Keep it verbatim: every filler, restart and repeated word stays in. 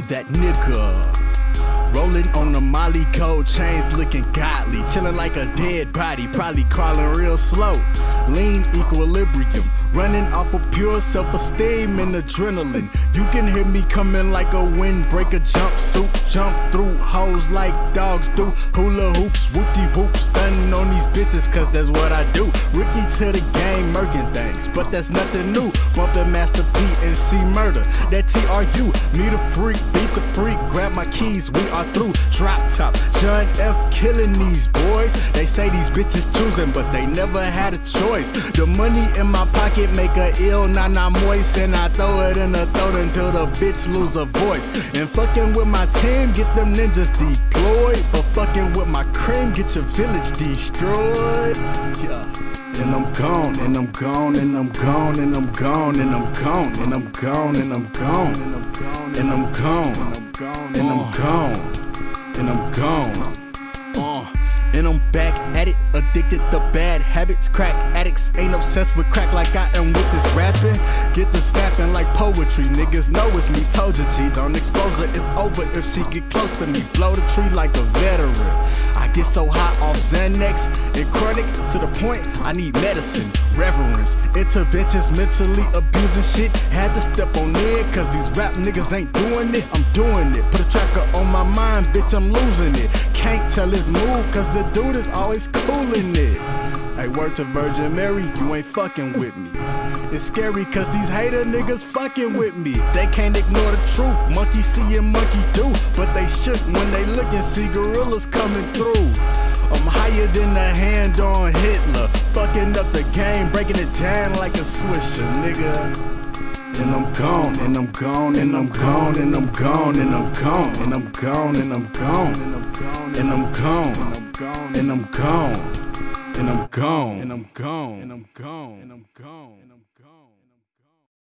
that nigga. Rolling on the Molly, gold chains looking godly. Chilling like a dead body, probably crawling real slow. Lean equilibrium, running off of pure self-esteem and adrenaline. You can hear me coming like a windbreaker jumpsuit. Jump through hoes like dogs do. Hula hoops, whoop-de-whoop, stunning on these bitches cause that's what I do. Rookie to the game, murking things, but that's nothing new. Bumpin' Master P and C Murder, that T R U. Me the freak, beat the freak, grab my keys, we are through. Drop top, John F killing these boys. They say these bitches choosing, but they never had a choice. The money in my pocket make her ill, nah nah moist, and I throw it in her throat until the bitch lose her voice. And fucking with my team, get them ninjas deployed. But fucking with my cream, get your village destroyed. Yeah. And I'm gone, and I'm gone, and I'm gone, and I'm gone, and I'm gone, and I'm gone, and I'm gone, and I'm gone, and I'm gone, and I'm gone, and I'm gone. Uh, and I'm back at it, addicted to bad habits. Crack addicts ain't obsessed with crack like I am with this rapping. Get the snapping like poetry, niggas know it's me. Told you G, don't expose her, it's over if she get close to me. Blow the tree like a veteran. I get so high off Xanax and chronic to the point I need medicine, reverence, interventions, mentally abusing shit. Had to step on in cause these rap niggas ain't doing it. I'm doing it, put a tracker on my mind, bitch, I'm losing it. Can't tell his mood cause the dude is always cooling it. Hey, word to Virgin Mary, you ain't fucking with me. It's scary cause these hater niggas fucking with me. They can't ignore the truth, monkey see and monkey do. But they shook when they look and see gorillas coming through. I'm higher than the hand on Hitler, fucking up the game, breaking it down like a swisher, nigga. And I'm gone, and I'm gone, and I'm gone, and I'm gone, and I'm gone, and I'm gone, and I'm gone, and I'm gone, and I'm gone, and I'm gone, and I'm gone, and I'm gone, and I'm gone, and I'm gone, and I'm gone.